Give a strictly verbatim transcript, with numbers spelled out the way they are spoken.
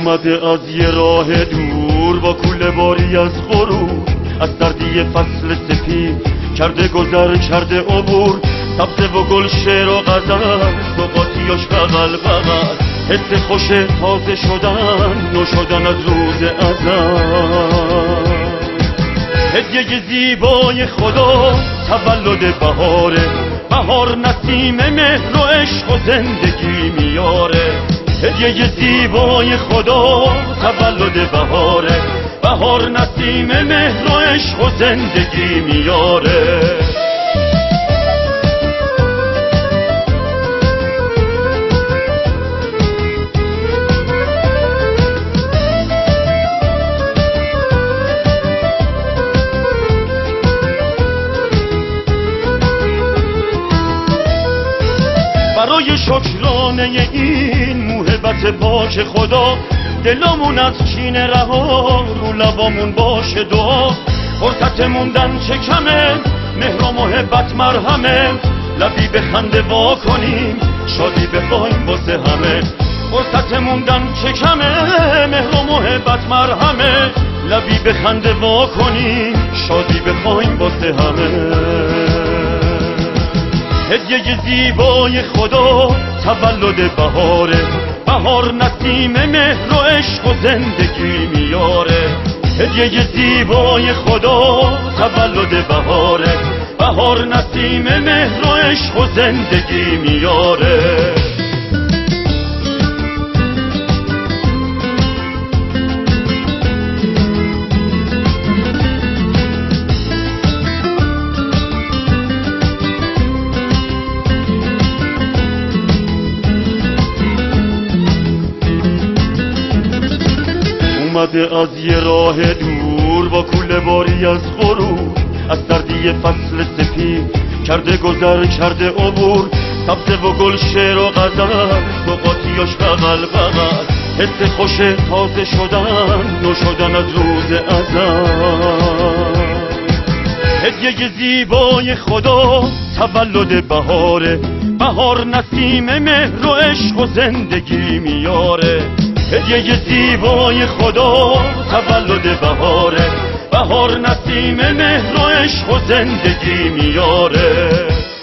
اومده از یه راه دور با کوله باری از غرور، از سردی فصل سپید کرده گذر کرده عبور. سبزه و گل شعر و غزل سوقاتیاش بغل بغل، حس خوش تازه شدن نو شدن از روز ازل. هدیه زیبای خدا تولد بهاره، بهار نسیم مهر و عشق و زندگی میاره. هدیه زیبای خدا تولد بهاره، بهار نسیم مهر و عشق و زندگی میاره. برای شکرانه این موهبت پاک خدا، دلمون از کینه رها رو لبامون باشه دعا. فرصت موندن چه کمه، مهر و محبت مرهمه، لبی به خنده وا کنیم شادی بخوایم واسه همه. فرصت موندن چه کمه، مهر و محبت مرهمه، لبی به خنده وا کنیم شادی بخوایم واسه همه. هدیه زیبای خدا تولد بهاره، بهار نسیم مهر و عشق و زندگی میاره. هدیه زیبای خدا تولد بهاره، بهار نسیم مهر و عشق و زندگی میاره. اومده از یه راه دور با کوله باری از غرور، از سردی فصل سپید کرده گذر کرده عبور. سبزه و گل شعر و غزل سوقاتیاش بغل بغل، حس خوش تازه شدن نو شدن از روز ازل. هدیه زیبای خدا تولد بهاره، بهار نسیم مهر و عشق و زندگی میاره. هدیه زیبای خدا تولد بهاره، بهار نسیم مهر و عشق و زندگی میاره.